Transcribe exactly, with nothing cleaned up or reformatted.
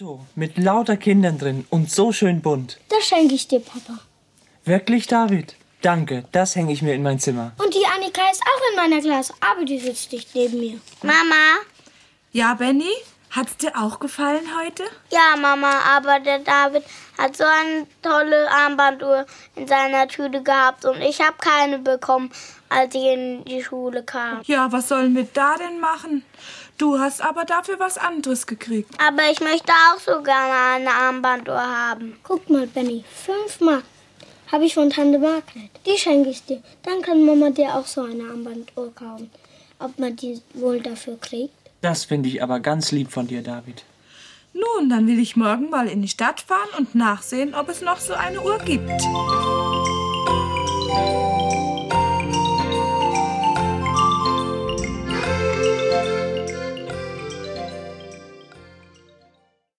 Auto mit lauter Kindern drin und so schön bunt. Das schenke ich dir, Papa. Wirklich, David? Danke, das hänge ich mir in mein Zimmer. Und die Annika ist auch in meiner Klasse, aber die sitzt nicht neben mir. Mama? Ja, Benni? Hat's dir auch gefallen heute? Ja, Mama, aber der David hat so eine tolle Armbanduhr in seiner Tüte gehabt und ich habe keine bekommen, als ich in die Schule kam. Ja, was sollen wir da denn machen? Du hast aber dafür was anderes gekriegt. Aber ich möchte auch so gerne eine Armbanduhr haben. Guck mal, Benni, fünf Mark habe ich von Tante Margret. Die schenke ich dir. Dann kann Mama dir auch so eine Armbanduhr kaufen. Ob man die wohl dafür kriegt? Das finde ich aber ganz lieb von dir, David. Nun, dann will ich morgen mal in die Stadt fahren und nachsehen, ob es noch so eine Uhr gibt.